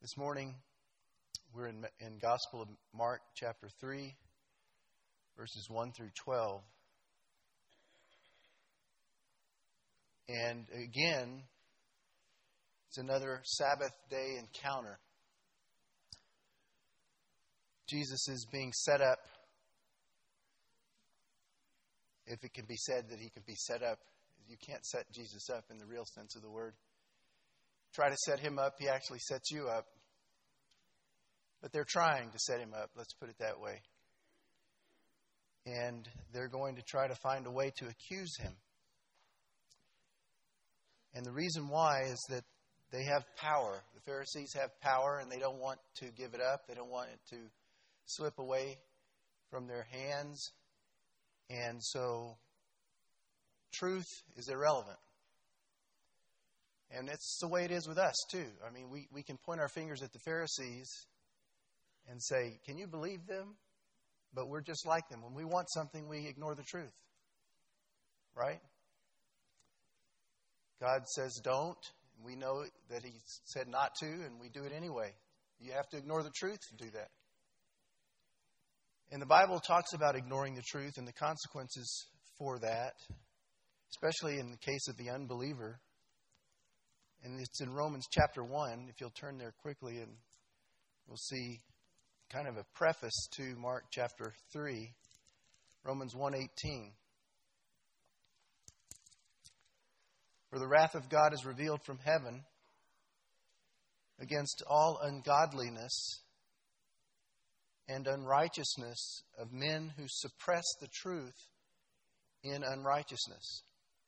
This morning, we're in Gospel of Mark, chapter 3, verses 1 through 12. And again, it's another Sabbath day encounter. Jesus is being set up, if it can be said that he can be set up. You can't set Jesus up in the real sense of the word. Try to set him up, he actually sets you up. But they're trying to set him up, let's put it that way. And they're going to try to find a way to accuse him. And the reason why is that they have power. The Pharisees have power and they don't want to give it up. They don't want it to slip away from their hands. And so truth is irrelevant. And it's the way it is with us, too. I mean, we can point our fingers at the Pharisees and say, can you believe them? But we're just like them. When we want something, we ignore the truth. Right? God says don't. We know that He said not to, and we do it anyway. You have to ignore the truth to do that. And the Bible talks about ignoring the truth and the consequences for that, especially in the case of the unbeliever. And it's in Romans chapter 1, if you'll turn there quickly, and we'll see kind of a preface to Mark chapter 3, Romans 1:18. For the wrath of God is revealed from heaven against all ungodliness and unrighteousness of men who suppress the truth in unrighteousness.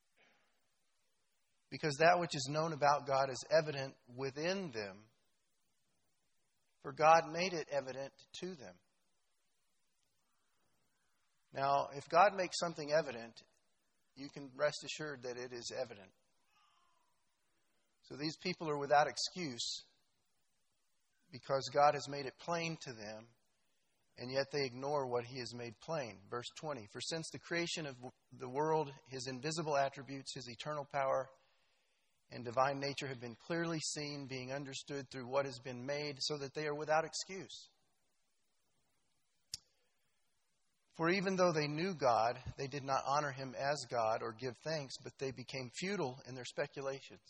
Because that which is known about God is evident within them, for God made it evident to them. Now, if God makes something evident, you can rest assured that it is evident. So these people are without excuse because God has made it plain to them, and yet they ignore what He has made plain. Verse 20, for since the creation of the world, His invisible attributes, His eternal power, and divine nature have been clearly seen, being understood through what has been made, so that they are without excuse. For even though they knew God, they did not honor Him as God or give thanks, but they became futile in their speculations,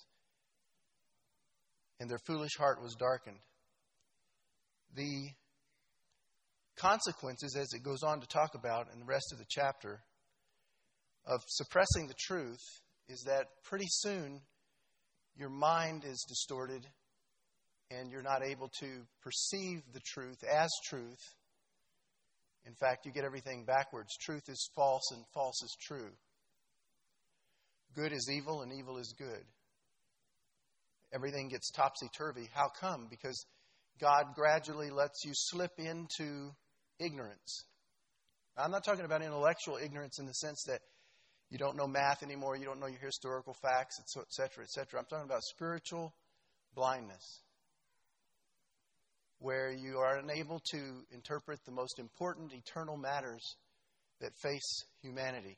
and their foolish heart was darkened. The consequences, as it goes on to talk about in the rest of the chapter, of suppressing the truth is that pretty soon your mind is distorted and you're not able to perceive the truth as truth. In fact, you get everything backwards. Truth is false and false is true. Good is evil and evil is good. Everything gets topsy-turvy. How come? Because God gradually lets you slip into ignorance. Now, I'm not talking about intellectual ignorance in the sense that you don't know math anymore, you don't know your historical facts, etc., etc. I'm talking about spiritual blindness, where you are unable to interpret the most important eternal matters that face humanity.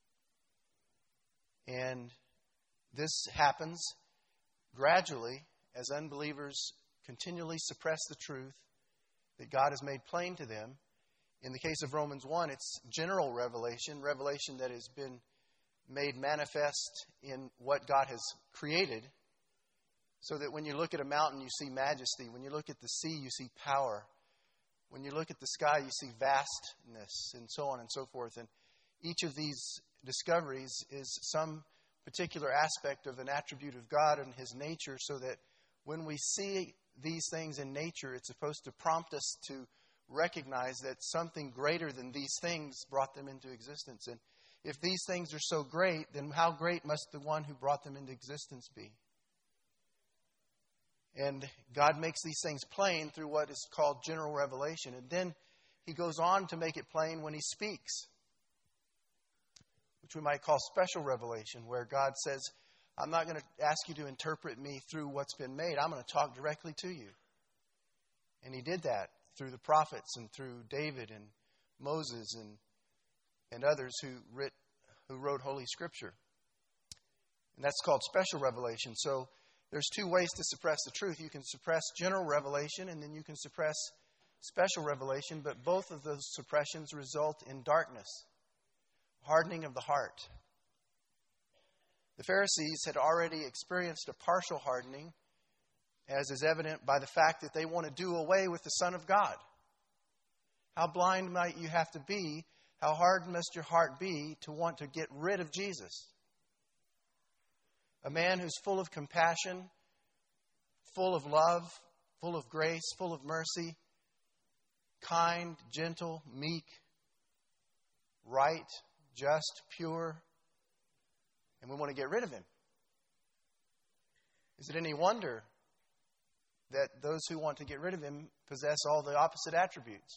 And this happens gradually as unbelievers continually suppress the truth that God has made plain to them. In the case of Romans 1, it's general revelation that has been made manifest in what God has created, so that when you look at a mountain, you see majesty. When you look at the sea, you see power. When you look at the sky, you see vastness, and so on and so forth. And each of these discoveries is some particular aspect of an attribute of God and His nature, so that when we see these things in nature, it's supposed to prompt us to recognize that something greater than these things brought them into existence. And if these things are so great, then how great must the one who brought them into existence be? And God makes these things plain through what is called general revelation. And then He goes on to make it plain when He speaks, which we might call special revelation, where God says, I'm not going to ask you to interpret me through what's been made. I'm going to talk directly to you. And He did that through the prophets and through David and Moses and others who wrote Holy Scripture. And that's called special revelation. So There's two ways to suppress the truth. You can suppress general revelation, and then you can suppress special revelation, but both of those suppressions result in darkness, hardening of the heart. The Pharisees had already experienced a partial hardening, as is evident by the fact that they want to do away with the Son of God. How blind might you have to be? How hard must your heart be to want to get rid of Jesus? A man who's full of compassion, full of love, full of grace, full of mercy, kind, gentle, meek, right, just, pure, and we want to get rid of him. Is it any wonder that those who want to get rid of him possess all the opposite attributes?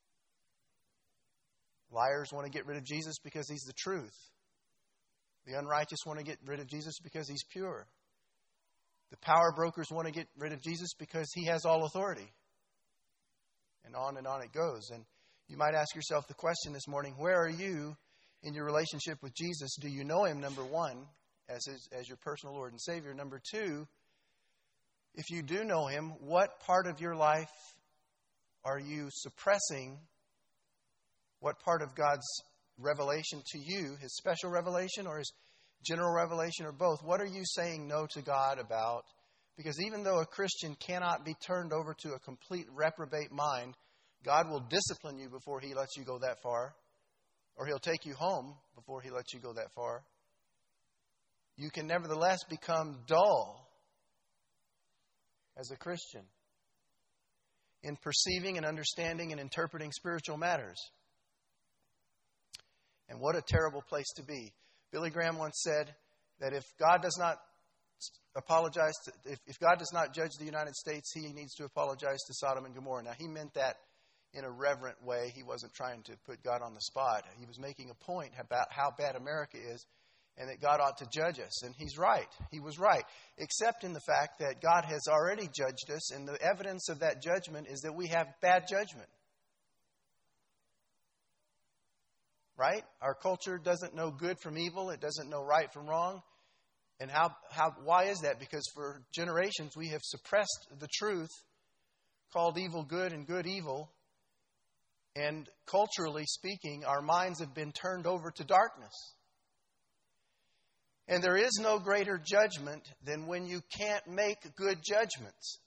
Liars want to get rid of Jesus because he's the truth. The unrighteous want to get rid of Jesus because he's pure. The power brokers want to get rid of Jesus because he has all authority. And on it goes. And you might ask yourself the question this morning, where are you in your relationship with Jesus? Do you know him, number one, as your personal Lord and Savior? Number two, if you do know him, what part of your life are you suppressing? What part of God's revelation to you, his special revelation or his general revelation or both? What are you saying no to God about? Because even though a Christian cannot be turned over to a complete reprobate mind, God will discipline you before he lets you go that far, or he'll take you home before he lets you go that far. You can nevertheless become dull as a Christian in perceiving and understanding and interpreting spiritual matters. And what a terrible place to be. Billy Graham once said that if God does not if God does not judge the United States, he needs to apologize to Sodom and Gomorrah. Now, he meant that in a reverent way. He wasn't trying to put God on the spot. He was making a point about how bad America is and that God ought to judge us. And he's right. He was right. Except in the fact that God has already judged us, and the evidence of that judgment is that we have bad judgment. Right? Our culture doesn't know good from evil. It doesn't know right from wrong. And why is that? Because for generations we have suppressed the truth, called evil good and good evil. And culturally speaking, our minds have been turned over to darkness. And there is no greater judgment than when you can't make good judgments.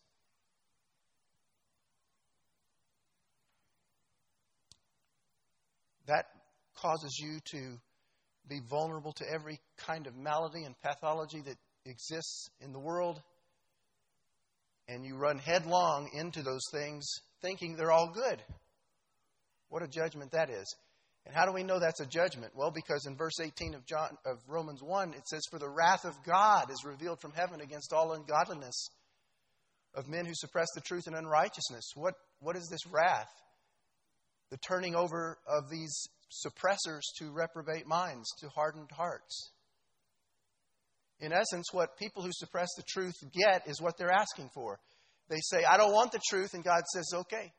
That causes you to be vulnerable to every kind of malady and pathology that exists in the world. And you run headlong into those things thinking they're all good. What a judgment that is. And how do we know that's a judgment? Well, because in verse 18 of Romans 1, it says, "For the wrath of God is revealed from heaven against all ungodliness of men who suppress the truth in unrighteousness." What is this wrath? The turning over of these suppressors to reprobate minds, to hardened hearts. In essence, what people who suppress the truth get is what they're asking for. They say, "I don't want the truth," and God says, "Okay.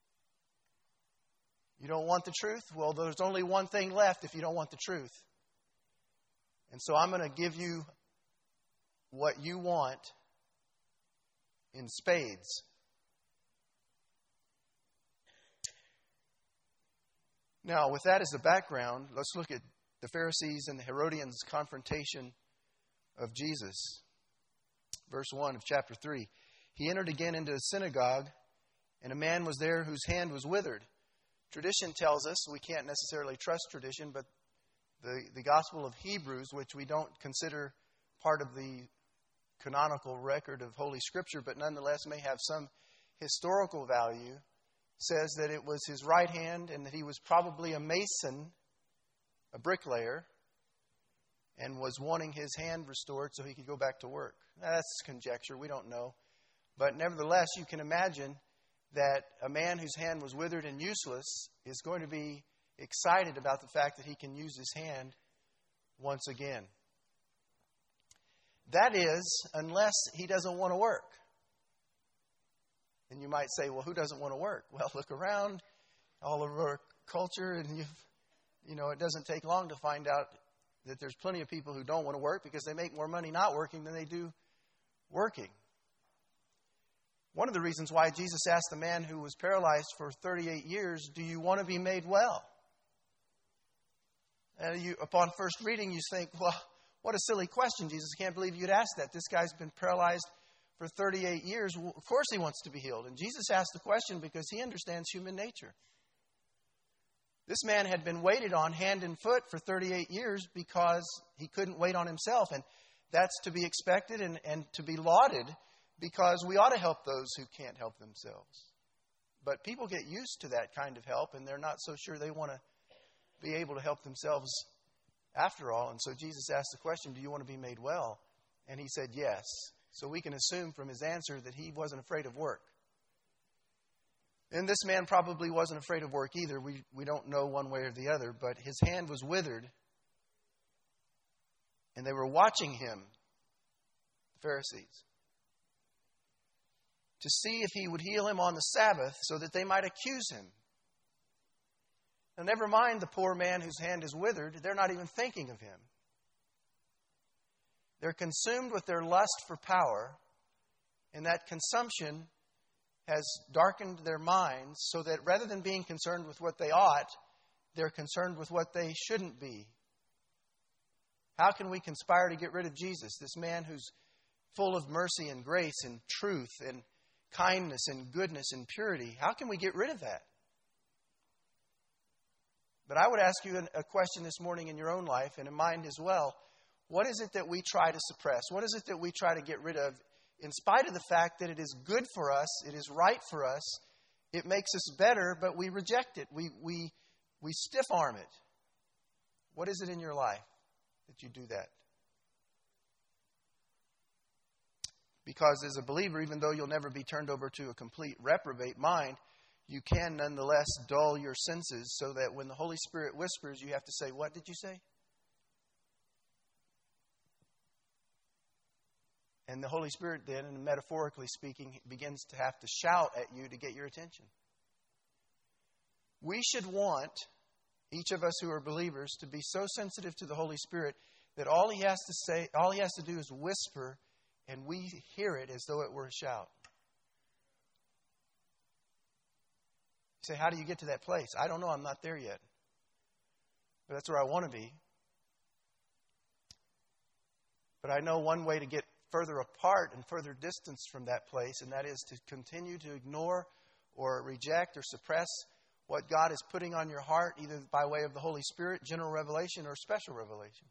You don't want the truth? Well, there's only one thing left if you don't want the truth. And so I'm going to give you what you want in spades." Now, with that as the background, let's look at the Pharisees and the Herodians' confrontation of Jesus. Verse 1 of chapter 3. "He entered again into the synagogue, and a man was there whose hand was withered." Tradition tells us, we can't necessarily trust tradition, but the Gospel of Hebrews, which we don't consider part of the canonical record of Holy Scripture, but nonetheless may have some historical value, says that it was his right hand and that he was probably a mason, a bricklayer, and was wanting his hand restored so he could go back to work. Now, that's conjecture. We don't know. But nevertheless, you can imagine that a man whose hand was withered and useless is going to be excited about the fact that he can use his hand once again. That is, unless he doesn't want to work. And you might say, well, who doesn't want to work? Well, look around all over our culture, and it doesn't take long to find out that there's plenty of people who don't want to work because they make more money not working than they do working. One of the reasons why Jesus asked the man who was paralyzed for 38 years, do you want to be made well? And upon first reading, you think, well, what a silly question, Jesus. I can't believe you'd ask that. This guy's been paralyzed for 38 years. Well, of course he wants to be healed. And Jesus asked the question because he understands human nature. This man had been waited on hand and foot for 38 years because he couldn't wait on himself. And that's to be expected and to be lauded, because we ought to help those who can't help themselves. But people get used to that kind of help, and they're not so sure they want to be able to help themselves after all. And so Jesus asked the question, do you want to be made well? And he said yes. So we can assume from his answer that he wasn't afraid of work. And this man probably wasn't afraid of work either. We don't know one way or the other, but his hand was withered. And they were watching him, the Pharisees, to see if he would heal him on the Sabbath so that they might accuse him. Now, never mind the poor man whose hand is withered. They're not even thinking of him. They're consumed with their lust for power, and that consumption has darkened their minds so that rather than being concerned with what they ought, they're concerned with what they shouldn't be. How can we conspire to get rid of Jesus, this man who's full of mercy and grace and truth and kindness and goodness and purity? How can we get rid of that? But I would ask you a question this morning in your own life and in mine as well. What is it that we try to suppress? What is it that we try to get rid of in spite of the fact that it is good for us, it is right for us, it makes us better, but we reject it. We stiff-arm it. What is it in your life that you do that? Because as a believer, even though you'll never be turned over to a complete reprobate mind, you can nonetheless dull your senses so that when the Holy Spirit whispers, you have to say, what did you say? And the Holy Spirit then, and metaphorically speaking, begins to have to shout at you to get your attention. We should want, each of us who are believers, to be so sensitive to the Holy Spirit that all He has to say, all He has to do is whisper, and we hear it as though it were a shout. You say, how do you get to that place? I don't know. I'm not there yet. But that's where I want to be. But I know one way to get further apart and further distance from that place, and that is to continue to ignore or reject or suppress what God is putting on your heart, either by way of the Holy Spirit, general revelation, or special revelation.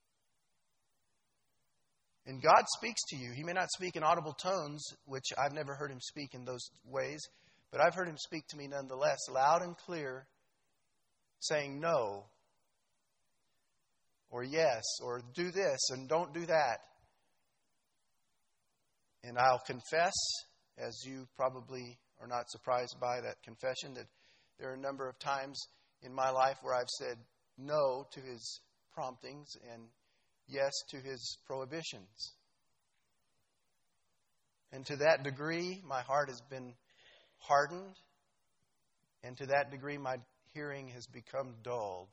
And God speaks to you. He may not speak in audible tones, which I've never heard Him speak in those ways, but I've heard Him speak to me nonetheless, loud and clear, saying no, or yes, or do this, and don't do that. And I'll confess, as you probably are not surprised by that confession, that there are a number of times in my life where I've said no to His promptings and yes to His prohibitions. And to that degree, my heart has been hardened, and to that degree, my hearing has become dulled.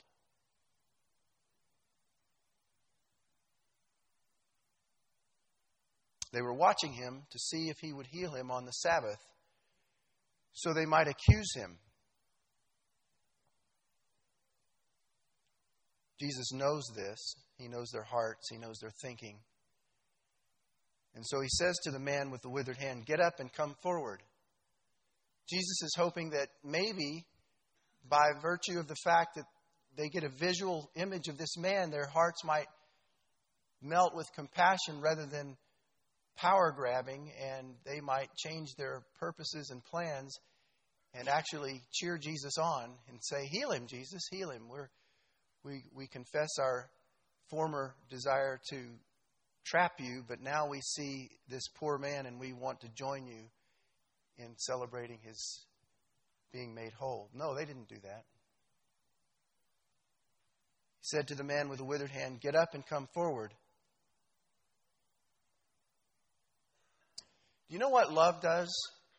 They were watching him to see if he would heal him on the Sabbath, so they might accuse him. Jesus knows this. He knows their hearts. He knows their thinking. And so He says to the man with the withered hand, get up and come forward. Jesus is hoping that maybe by virtue of the fact that they get a visual image of this man, their hearts might melt with compassion rather than power grabbing, and they might change their purposes and plans and actually cheer Jesus on and say, heal him, Jesus, heal him. We confess our former desire to trap you, but now we see this poor man and we want to join you in celebrating his being made whole. No, they didn't do that. He said to the man with the withered hand, get up and come forward. Do you know what love does?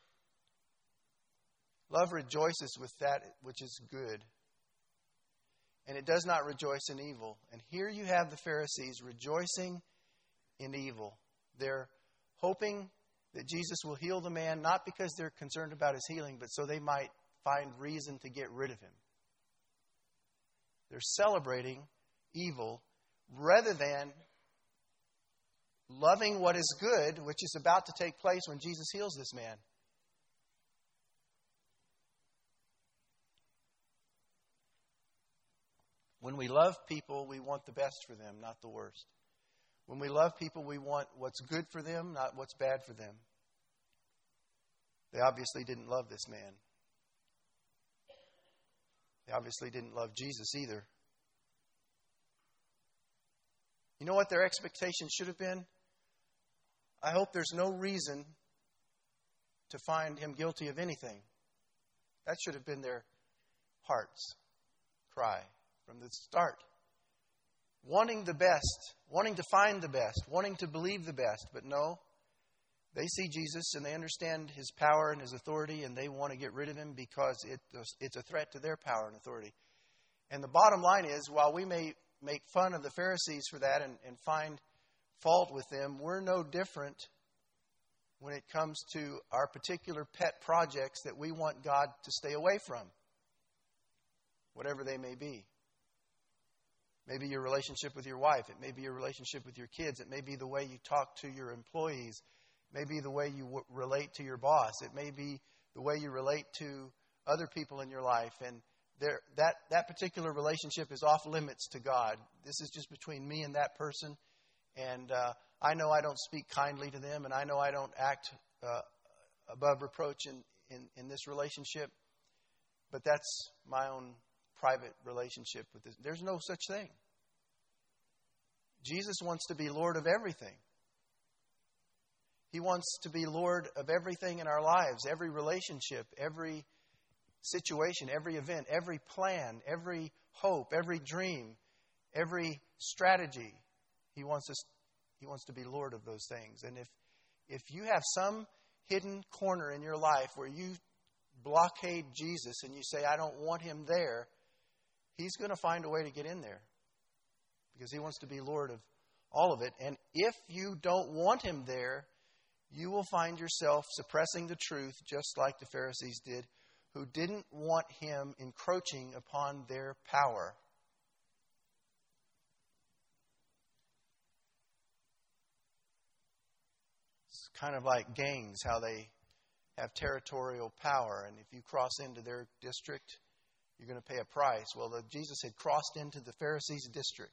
Love rejoices with that which is good. And it does not rejoice in evil. And here you have the Pharisees rejoicing in evil. They're hoping that Jesus will heal the man, not because they're concerned about his healing, but so they might find reason to get rid of him. They're celebrating evil rather than loving what is good, which is about to take place when Jesus heals this man. When we love people, we want the best for them, not the worst. When we love people, we want what's good for them, not what's bad for them. They obviously didn't love this man. They obviously didn't love Jesus either. You know what their expectations should have been? I hope there's no reason to find him guilty of anything. That should have been their heart's cry from the start. Wanting the best, wanting to find the best, wanting to believe the best. But no, they see Jesus and they understand his power and his authority, and they want to get rid of him because it's a threat to their power and authority. And the bottom line is, while we may make fun of the Pharisees for that and find fault with them, we're no different when it comes to our particular pet projects that we want God to stay away from, whatever they may be. Maybe your relationship with your wife. It may be your relationship with your kids. It may be the way you talk to your employees. It may be the way you relate to your boss. It may be the way you relate to other people in your life. And that particular relationship is off limits to God. This is just between me and that person. And I know I don't speak kindly to them, and I know I don't act above reproach in this relationship. But that's my own private relationship with this. There's no such thing. Jesus wants to be Lord of everything. He wants to be Lord of everything in our lives, every relationship, every situation, every event, every plan, every hope, every dream, every strategy. He wants to be Lord of those things. And if you have some hidden corner in your life where you blockade Jesus and you say, I don't want him there, he's going to find a way to get in there because he wants to be Lord of all of it. And if you don't want him there, you will find yourself suppressing the truth just like the Pharisees did, who didn't want him encroaching upon their power. It's kind of like gangs, how they have territorial power, and if you cross into their district, you're going to pay a price. Well, Jesus had crossed into the Pharisees' district.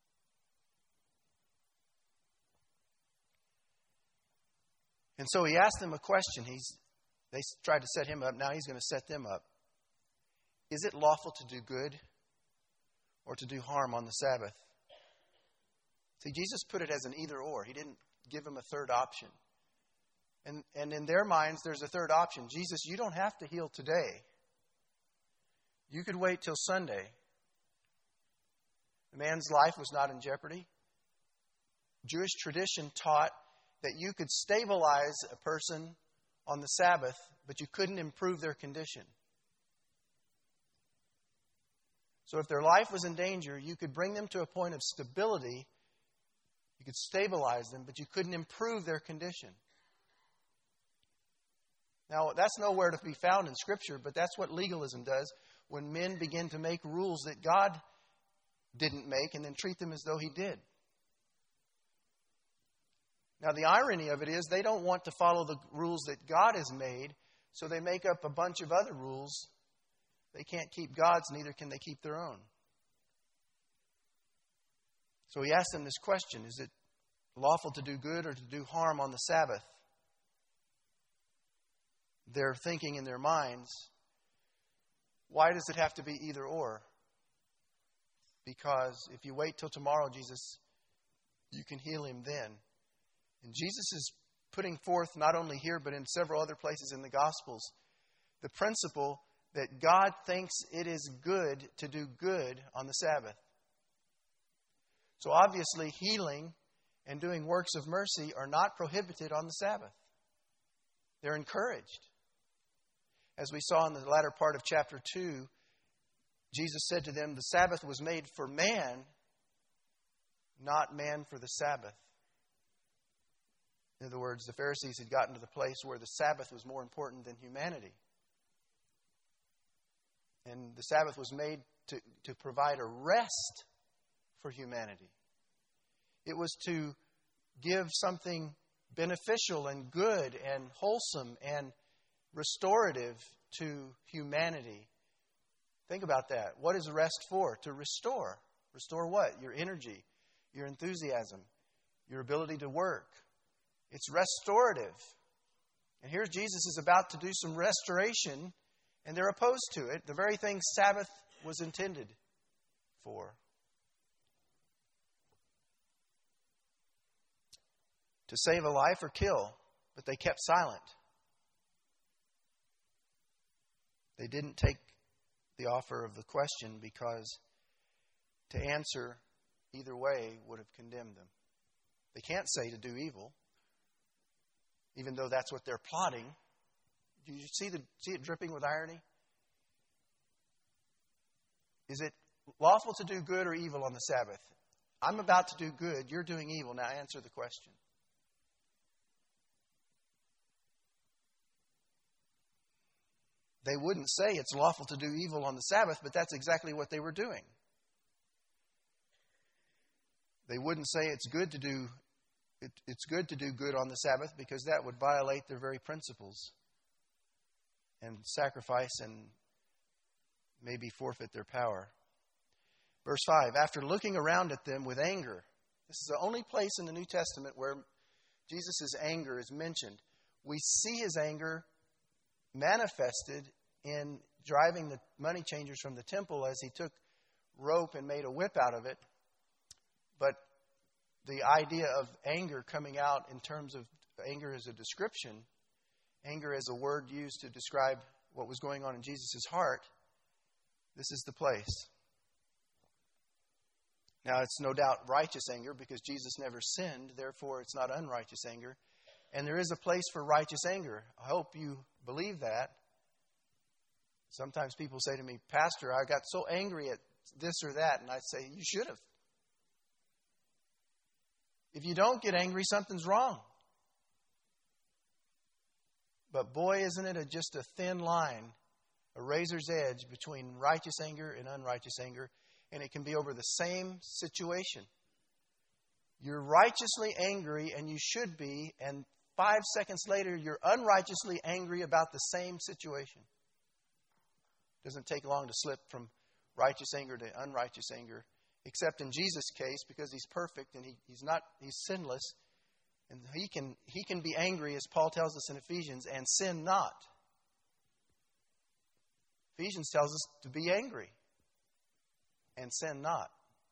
And so he asked them a question. They tried to set him up. Now he's going to set them up. Is it lawful to do good or to do harm on the Sabbath? See, Jesus put it as an either or. He didn't give them a third option. And in their minds, there's a third option. Jesus, you don't have to heal today. You could wait till Sunday. The man's life was not in jeopardy. Jewish tradition taught that you could stabilize a person on the Sabbath, but you couldn't improve their condition. So if their life was in danger, you could bring them to a point of stability. You could stabilize them, but you couldn't improve their condition. Now, that's nowhere to be found in Scripture, but that's what legalism does when men begin to make rules that God didn't make and then treat them as though he did. Now, the irony of it is they don't want to follow the rules that God has made, so they make up a bunch of other rules. They can't keep God's, neither can they keep their own. So he asked them this question: is it lawful to do good or to do harm on the Sabbath? They're thinking in their minds, why does it have to be either or? Because if you wait till tomorrow, Jesus, you can heal him then. And Jesus is putting forth, not only here, but in several other places in the Gospels, the principle that God thinks it is good to do good on the Sabbath. So obviously, healing and doing works of mercy are not prohibited on the Sabbath. They're encouraged. As we saw in the latter part of chapter 2, Jesus said to them, the Sabbath was made for man, not man for the Sabbath. In other words, the Pharisees had gotten to the place where the Sabbath was more important than humanity. And the Sabbath was made to provide a rest for humanity. It was to give something beneficial and good and wholesome and restorative to humanity. Think about that. What is rest for? To restore. Restore what? Your energy, your enthusiasm, your ability to work. It's restorative. And here Jesus is about to do some restoration, and they're opposed to it. The very thing Sabbath was intended for. To save a life or kill, but they kept silent. They didn't take the offer of the question because to answer either way would have condemned them. They can't say to do evil, even though that's what they're plotting. Do you see it dripping with irony? Is it lawful to do good or evil on the Sabbath? I'm about to do good. You're doing evil. Now answer the question. They wouldn't say it's lawful to do evil on the Sabbath, but that's exactly what they were doing. They wouldn't say it's good to do good on the Sabbath because that would violate their very principles and sacrifice and maybe forfeit their power. Verse 5, after looking around at them with anger. This is the only place in the New Testament where Jesus' anger is mentioned. We see his anger manifested in driving the money changers from the temple as he took rope and made a whip out of it. But the idea of anger coming out in terms of anger as a description, anger as a word used to describe what was going on in Jesus' heart, this is the place. Now, it's no doubt righteous anger because Jesus never sinned, therefore it's not unrighteous anger. And there is a place for righteous anger. I hope you believe that. Sometimes people say to me, Pastor, I got so angry at this or that. And I say, you should have. If you don't get angry, something's wrong. But boy, isn't it just a thin line, a razor's edge between righteous anger and unrighteous anger. And it can be over the same situation. You're righteously angry, and you should be, and 5 seconds later, you're unrighteously angry about the same situation. It doesn't take long to slip from righteous anger to unrighteous anger, except in Jesus' case, because he's perfect and he's sinless, and he can be angry, as Paul tells us in Ephesians, and sin not. Ephesians tells us to be angry and sin not.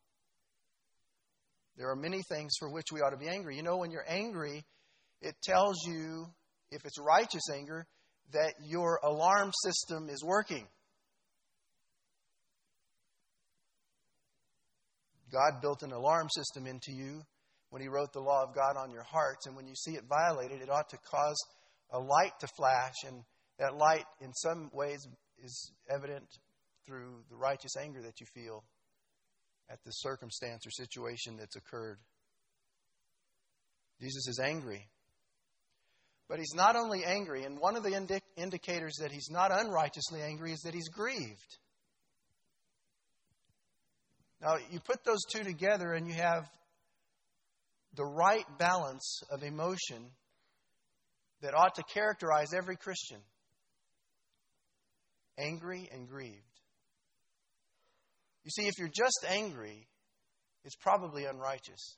There are many things for which we ought to be angry. You know, when you're angry, it tells you, if it's righteous anger, that your alarm system is working. God built an alarm system into you when he wrote the law of God on your hearts. And when you see it violated, it ought to cause a light to flash. And that light, in some ways, is evident through the righteous anger that you feel at the circumstance or situation that's occurred. Jesus is angry. But he's not only angry, and one of the indicators that he's not unrighteously angry is that he's grieved. Now, you put those two together and you have the right balance of emotion that ought to characterize every Christian. Angry and grieved. You see, if you're just angry, it's probably unrighteous.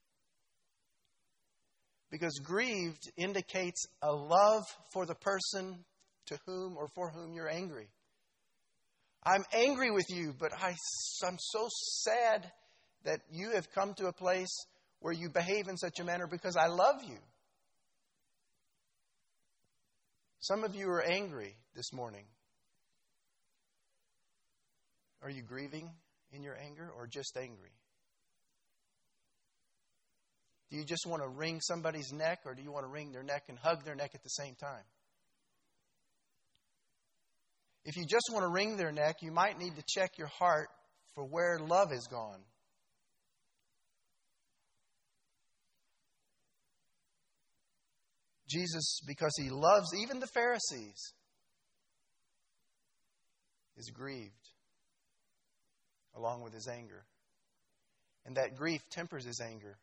Because grieved indicates a love for the person to whom or for whom you're angry. I'm angry with you, but I'm so sad that you have come to a place where you behave in such a manner because I love you. Some of you are angry this morning. Are you grieving in your anger or just angry? Do you just want to wring somebody's neck, or do you want to wring their neck and hug their neck at the same time? If you just want to wring their neck, you might need to check your heart for where love has gone. Jesus, because he loves even the Pharisees, is grieved along with his anger. And that grief tempers his anger.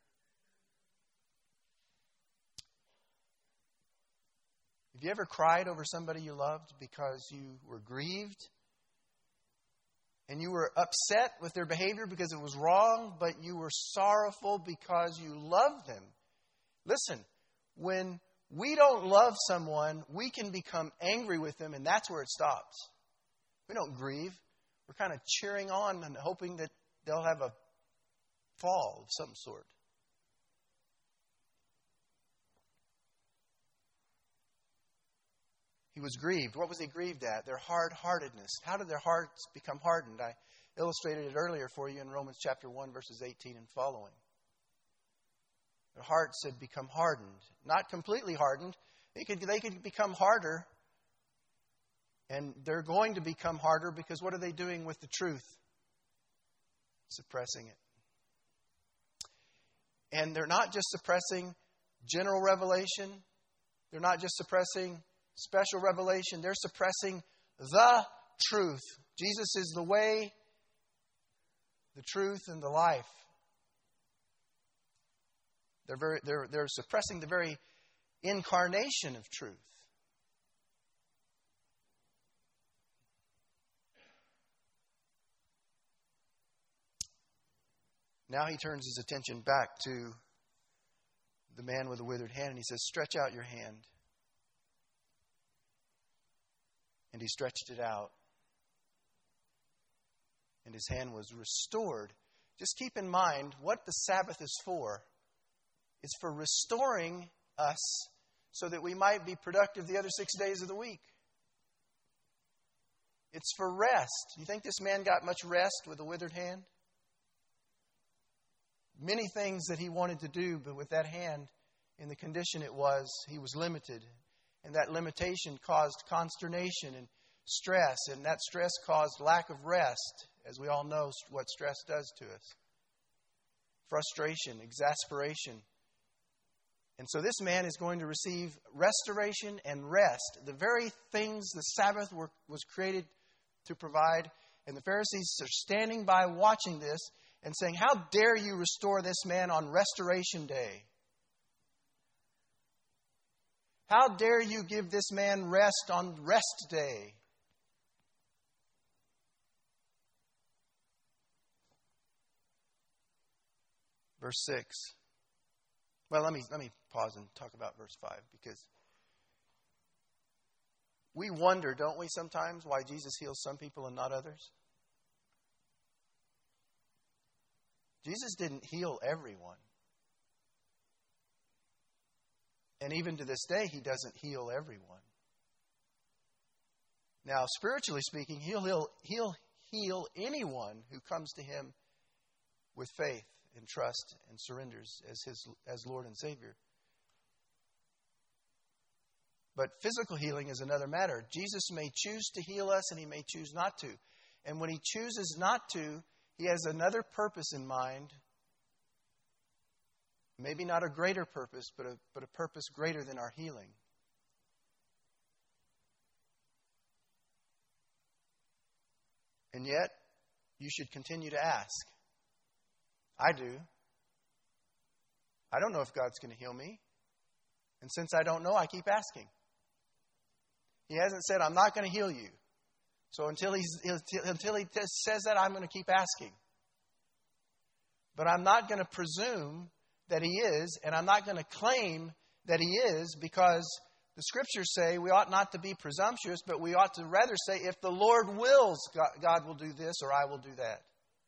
Have you ever cried over somebody you loved because you were grieved? And you were upset with their behavior because it was wrong, but you were sorrowful because you loved them. Listen, when we don't love someone, we can become angry with them, and that's where it stops. We don't grieve. We're kind of cheering on and hoping that they'll have a fall of some sort. He was grieved. What was he grieved at? Their hard-heartedness. How did their hearts become hardened? I illustrated it earlier for you in Romans chapter 1, verses 18 and following. Their hearts had become hardened. Not completely hardened. They could become harder. And they're going to become harder because what are they doing with the truth? Suppressing it. And they're not just suppressing general revelation. They're not just suppressing special revelation. They're suppressing the truth. Jesus is the way, the truth, and the life. They're suppressing the very incarnation of truth. Now he turns his attention back to the man with the withered hand, and he says, "Stretch out your hand." And he stretched it out. And his hand was restored. Just keep in mind what the Sabbath is for. It's for restoring us so that we might be productive the other 6 days of the week. It's for rest. You think this man got much rest with a withered hand? Many things that he wanted to do, but with that hand, in the condition it was, he was limited. And that limitation caused consternation and stress. And that stress caused lack of rest, as we all know what stress does to us. Frustration, exasperation. And so this man is going to receive restoration and rest. The very things the Sabbath was created to provide. And the Pharisees are standing by watching this and saying, "How dare you restore this man on Restoration Day? How dare you give this man rest on Rest Day?" Verse 6. Well, let me pause and talk about verse 5, because we wonder, don't we, sometimes why Jesus heals some people and not others? Jesus didn't heal everyone. And even to this day, he doesn't heal everyone. Now, spiritually speaking, he'll heal anyone who comes to him with faith and trust and surrenders as Lord and Savior. But physical healing is another matter. Jesus may choose to heal us and he may choose not to. And when he chooses not to, he has another purpose in mind. Maybe not a greater purpose, but a purpose greater than our healing. And yet, you should continue to ask. I do. I don't know if God's going to heal me. And since I don't know, I keep asking. He hasn't said, "I'm not going to heal you." So until he says that, I'm going to keep asking. But I'm not going to presume that he is, and I'm not going to claim that he is, because the Scriptures say we ought not to be presumptuous, but we ought to rather say, if the Lord wills, God will do this or I will do that.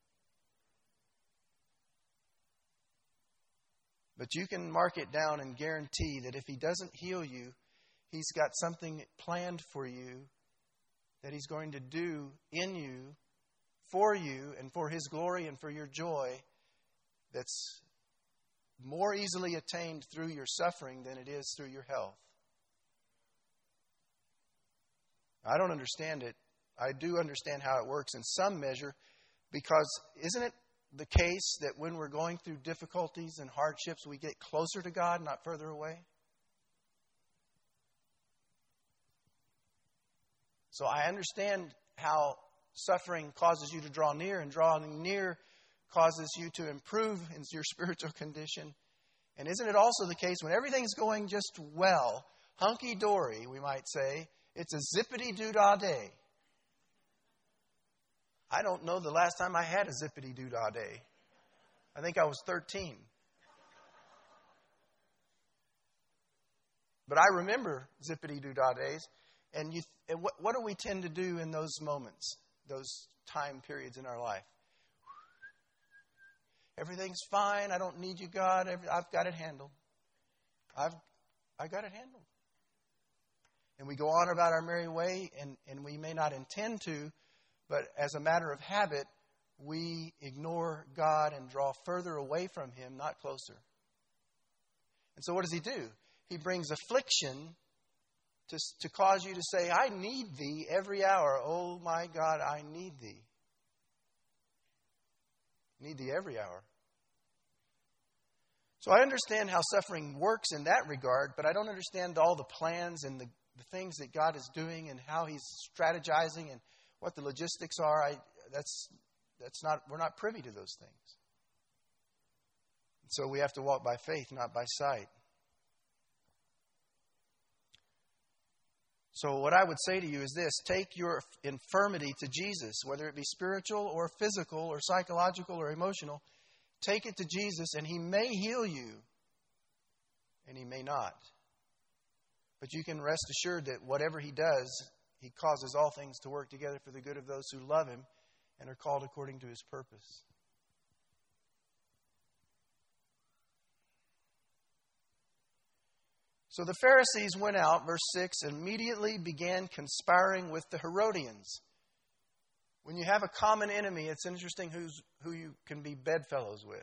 But you can mark it down and guarantee that if he doesn't heal you, he's got something planned for you that he's going to do in you, for you, and for his glory and for your joy, that's more easily attained through your suffering than it is through your health. I don't understand it. I do understand how it works in some measure, because isn't it the case that when we're going through difficulties and hardships, we get closer to God, not further away? So I understand how suffering causes you to draw near, and drawing near causes you to improve in your spiritual condition. And isn't it also the case when everything's going just well, hunky-dory, we might say, it's a zippity-doo-dah day. I don't know the last time I had a zippity-doo-dah day. I think I was 13. But I remember zippity-doo-dah days. And what do we tend to do in those moments, those time periods in our life? Everything's fine. I don't need you, God. I've got it handled. I got it handled. And we go on about our merry way, and we may not intend to, but as a matter of habit, we ignore God and draw further away from Him, not closer. And so what does He do? He brings affliction to cause you to say, I need Thee every hour. Oh my God, I need Thee. Need Thee every hour. So I understand how suffering works in that regard, but I don't understand all the plans and the things that God is doing and how He's strategizing and what the logistics are. We're not privy to those things. So we have to walk by faith, not by sight. So what I would say to you is this: take your infirmity to Jesus, whether it be spiritual or physical or psychological or emotional. Take it to Jesus, and He may heal you, and He may not. But you can rest assured that whatever He does, He causes all things to work together for the good of those who love Him and are called according to His purpose. So the Pharisees went out, verse 6, and immediately began conspiring with the Herodians. When you have a common enemy, it's interesting who you can be bedfellows with.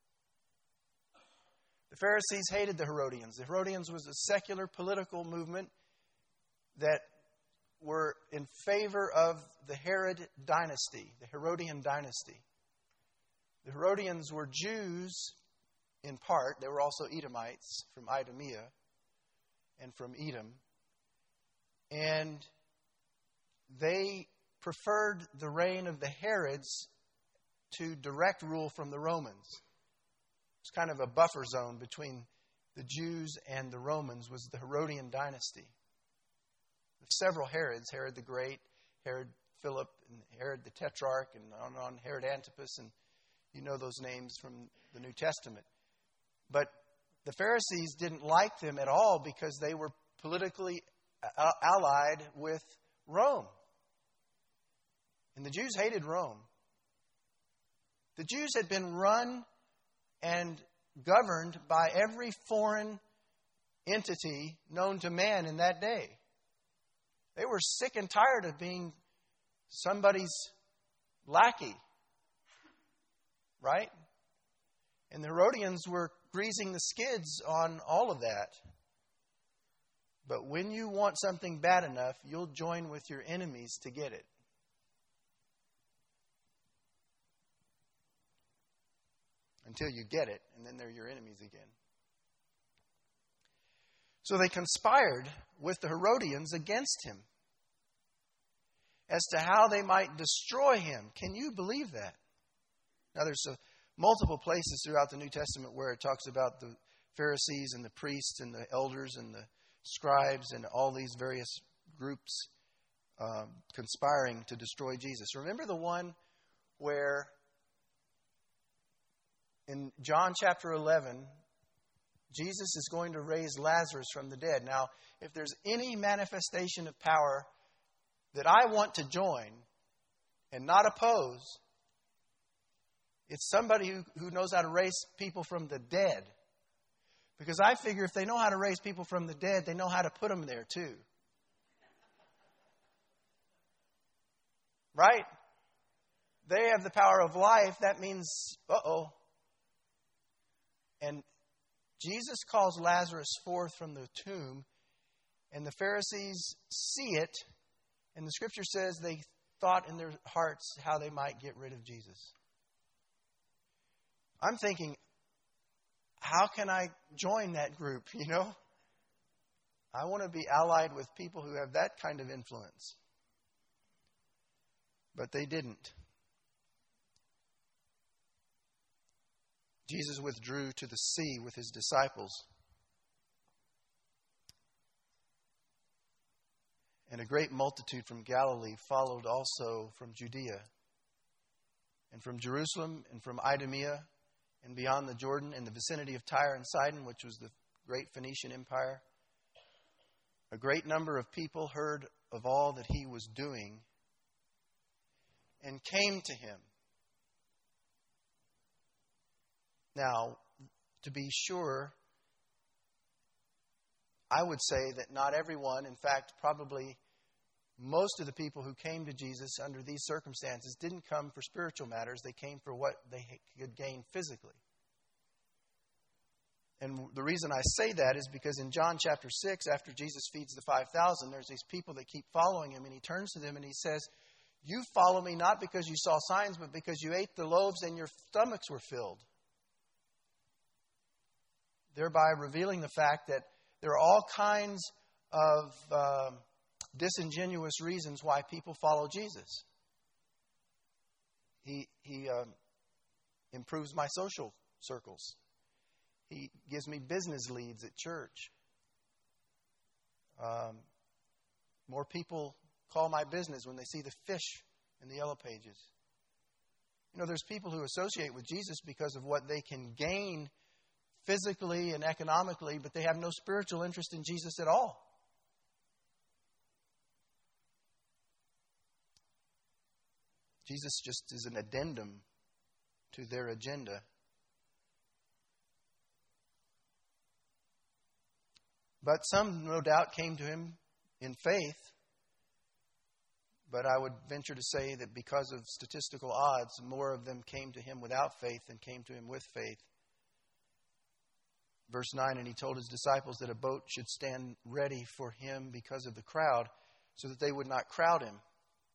The Pharisees hated the Herodians. The Herodians was a secular political movement that were in favor of the Herod dynasty, the Herodian dynasty. The Herodians were Jews in part. They were also Edomites from Idumea and from Edom. And they preferred the reign of the Herods to direct rule from the Romans. It's kind of a buffer zone between the Jews and the Romans was the Herodian dynasty. Several Herods, Herod the Great, Herod Philip, and Herod the Tetrarch, and on, Herod Antipas, and you know those names from the New Testament. But the Pharisees didn't like them at all because they were politically allied with Rome. And the Jews hated Rome. The Jews had been run and governed by every foreign entity known to man in that day. They were sick and tired of being somebody's lackey. Right? And the Herodians were greasing the skids on all of that. But when you want something bad enough, you'll join with your enemies to get it. Until you get it, and then they're your enemies again. So they conspired with the Herodians against him as to how they might destroy him. Can you believe that? Now, there's multiple places throughout the New Testament where it talks about the Pharisees and the priests and the elders and the scribes and all these various groups conspiring to destroy Jesus. Remember the one where in John chapter 11, Jesus is going to raise Lazarus from the dead. Now, if there's any manifestation of power that I want to join and not oppose, it's somebody who knows how to raise people from the dead. Because I figure if they know how to raise people from the dead, they know how to put them there too. Right? They have the power of life. That means, And Jesus calls Lazarus forth from the tomb, and the Pharisees see it, and the Scripture says they thought in their hearts how they might get rid of Jesus. I'm thinking, how can I join that group, you know? I want to be allied with people who have that kind of influence. But they didn't. Jesus withdrew to the sea with his disciples. And a great multitude from Galilee followed also from Judea, and from Jerusalem, and from Idumea, and beyond the Jordan, in the vicinity of Tyre and Sidon, which was the great Phoenician Empire. A great number of people heard of all that he was doing and came to him. Now, to be sure, I would say that not everyone, in fact, probably most of the people who came to Jesus under these circumstances didn't come for spiritual matters. They came for what they could gain physically. And the reason I say that is because in John chapter 6, after Jesus feeds the 5,000, there's these people that keep following him, and he turns to them and he says, "You follow me not because you saw signs, but because you ate the loaves and your stomachs were filled." Thereby revealing the fact that there are all kinds of disingenuous reasons why people follow Jesus. He improves my social circles. He gives me business leads at church. More people call my business when they see the fish in the yellow pages. You know, there's people who associate with Jesus because of what they can gain physically and economically, but they have no spiritual interest in Jesus at all. Jesus just is an addendum to their agenda. But some, no doubt, came to him in faith. But I would venture to say that because of statistical odds, more of them came to him without faith than came to him with faith. Verse 9, and he told his disciples that a boat should stand ready for him because of the crowd, so that they would not crowd him.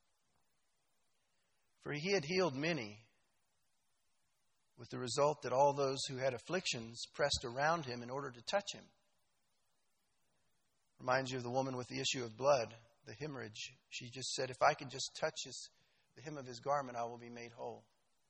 For he had healed many, with the result that all those who had afflictions pressed around him in order to touch him. Reminds you of the woman with the issue of blood, the hemorrhage. She just said, if I can just touch the hem of his garment, I will be made whole.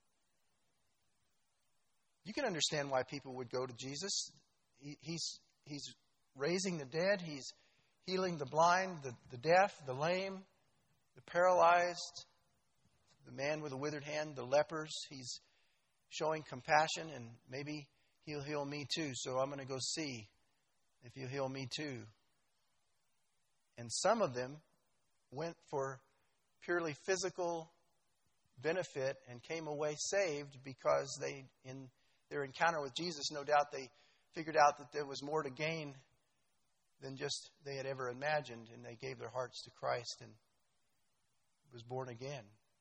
You can understand why people would go to Jesus. He's raising the dead. He's healing the blind, the deaf, the lame, the paralyzed, the man with a withered hand, the lepers. He's showing compassion, and maybe he'll heal me too. So I'm going to go see if he'll heal me too. And some of them went for purely physical benefit and came away saved because they, in their encounter with Jesus, no doubt they figured out that there was more to gain than just they had ever imagined, and they gave their hearts to Christ and was born again.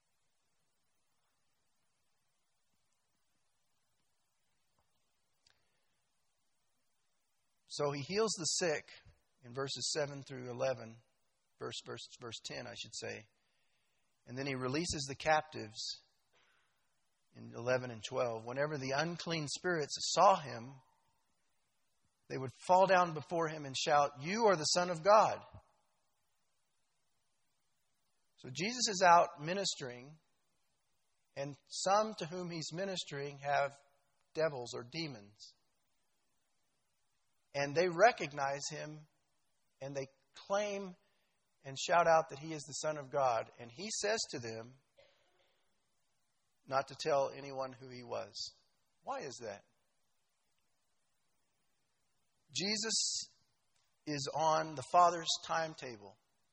So he heals the sick in verses 7 through 11, verse 10, I should say. And then he releases the captives in 11 and 12. Whenever the unclean spirits saw him, they would fall down before him and shout, "You are the Son of God." So Jesus is out ministering, and some to whom he's ministering have devils or demons. And they recognize him, and they claim and shout out that he is the Son of God. And he says to them not to tell anyone who he was. Why is that? Jesus is on the Father's timetable.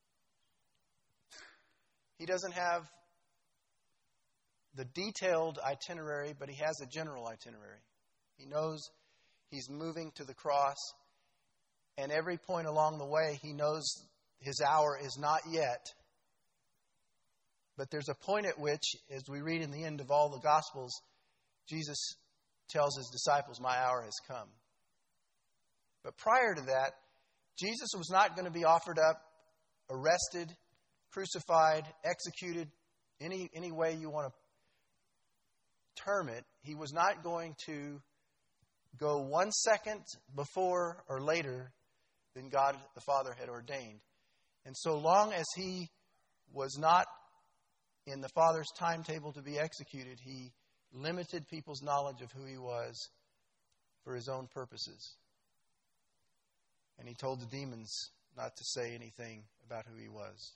He doesn't have the detailed itinerary, but he has a general itinerary. He knows he's moving to the cross, and every point along the way, he knows his hour is not yet. But there's a point at which, as we read in the end of all the Gospels, Jesus tells his disciples, "My hour has come." But prior to that, Jesus was not going to be offered up, arrested, crucified, executed, any way you want to term it. He was not going to go 1 second before or later than God the Father had ordained. And so long as he was not in the Father's timetable to be executed, He limited people's knowledge of who He was for His own purposes. And He told the demons not to say anything about who He was.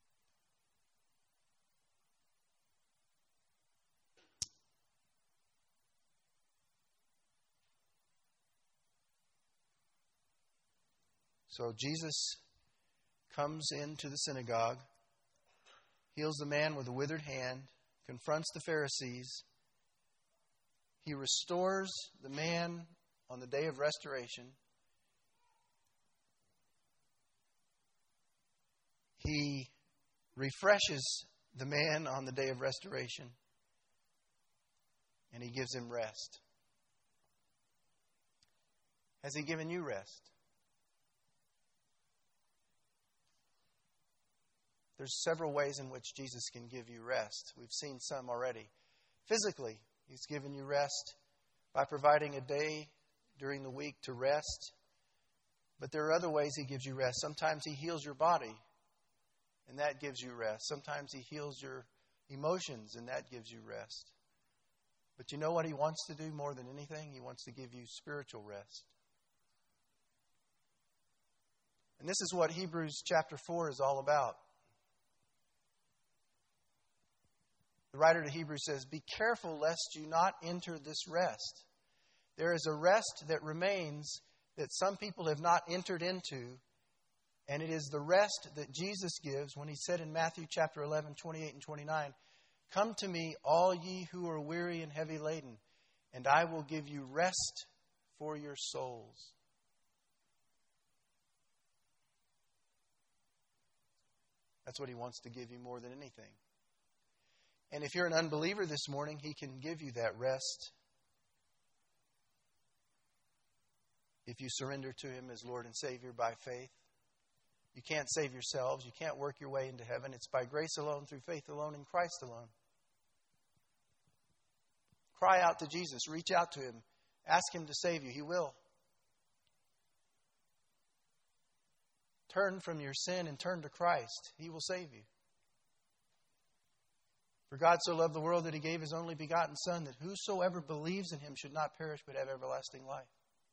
So Jesus comes into the synagogue, heals the man with a withered hand, confronts the Pharisees. He restores the man on the day of restoration. He refreshes the man on the day of restoration. And He gives him rest. Has He given you rest? There's several ways in which Jesus can give you rest. We've seen some already. Physically, He's given you rest by providing a day during the week to rest. But there are other ways He gives you rest. Sometimes He heals your body, and that gives you rest. Sometimes He heals your emotions, and that gives you rest. But you know what He wants to do more than anything? He wants to give you spiritual rest. And this is what Hebrews chapter 4 is all about. The writer to Hebrews says, "Be careful lest you not enter this rest." There is a rest that remains that some people have not entered into, and it is the rest that Jesus gives when He said in Matthew chapter 11, 28 and 29, "Come to me, all ye who are weary and heavy laden, and I will give you rest for your souls." That's what He wants to give you more than anything. And if you're an unbeliever this morning, He can give you that rest if you surrender to Him as Lord and Savior by faith. You can't save yourselves. You can't work your way into heaven. It's by grace alone, through faith alone, in Christ alone. Cry out to Jesus. Reach out to Him. Ask Him to save you. He will. Turn from your sin and turn to Christ. He will save you. For God so loved the world that He gave His only begotten Son, that whosoever believes in Him should not perish but have everlasting life.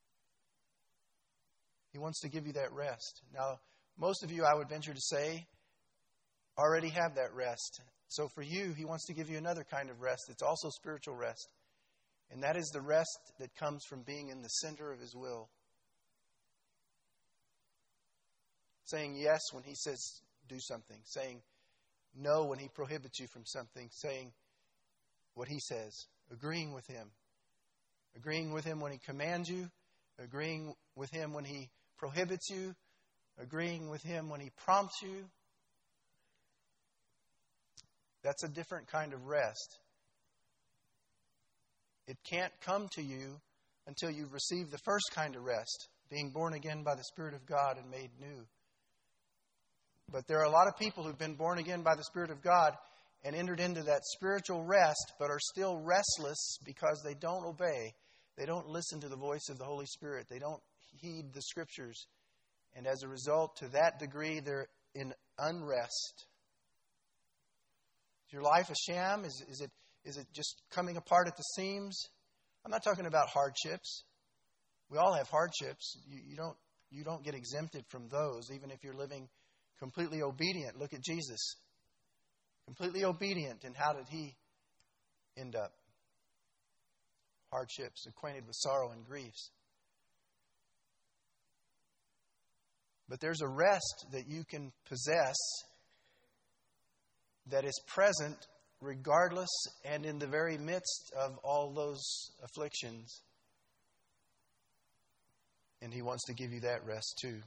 He wants to give you that rest. Now, most of you, I would venture to say, already have that rest. So for you, He wants to give you another kind of rest. It's also spiritual rest. And that is the rest that comes from being in the center of His will. Saying yes when He says do something. Saying no when He prohibits you from something. Saying what He says. Agreeing with Him. Agreeing with Him when He commands you. Agreeing with Him when He prohibits you. Agreeing with Him when He prompts you. That's a different kind of rest. It can't come to you until you've received the first kind of rest, being born again by the Spirit of God and made new. But there are a lot of people who've been born again by the Spirit of God and entered into that spiritual rest, but are still restless because they don't obey. They don't listen to the voice of the Holy Spirit. They don't heed the Scriptures. And as a result, to that degree, they're in unrest. Is your life a sham? Is it just coming apart at the seams? I'm not talking about hardships. We all have hardships. You don't get exempted from those, even if you're living completely obedient. Look at Jesus. Completely obedient. And how did He end up? Hardships, acquainted with sorrow and griefs. But there's a rest that you can possess that is present regardless and in the very midst of all those afflictions. And He wants to give you that rest too.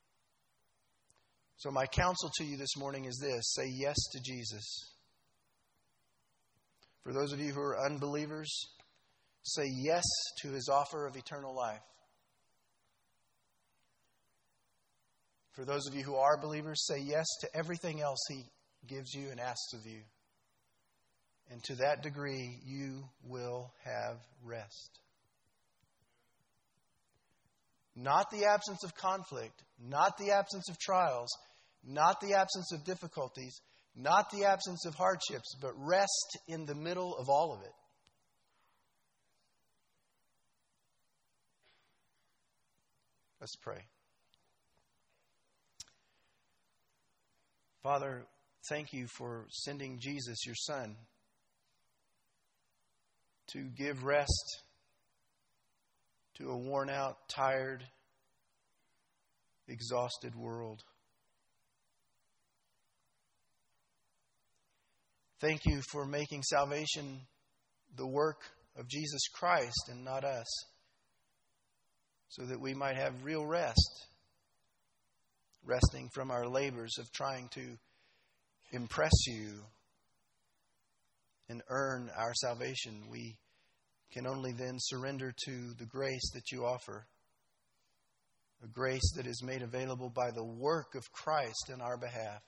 So my counsel to you this morning is this: say yes to Jesus. For those of you who are unbelievers, say yes to His offer of eternal life. For those of you who are believers, say yes to everything else He gives you and asks of you. And to that degree, you will have rest. Not the absence of conflict, not the absence of trials, not the absence of difficulties, Not the absence of hardships, but rest in the middle of all of it. Let's pray. Father, thank you for sending Jesus, your Son, to give rest to a worn out, tired, exhausted world. Thank you for making salvation the work of Jesus Christ and not us, so that we might have real rest, resting from our labors of trying to impress you and earn our salvation. We can only then surrender to the grace that you offer, a grace that is made available by the work of Christ in our behalf.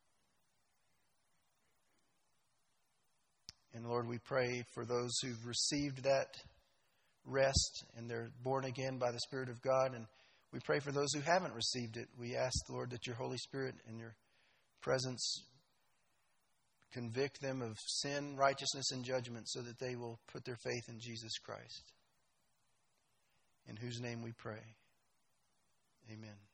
And Lord, we pray for those who've received that rest and they're born again by the Spirit of God. And we pray for those who haven't received it. We ask, Lord, that your Holy Spirit and your presence convict them of sin, righteousness, and judgment so that they will put their faith in Jesus Christ, in whose name we pray. Amen.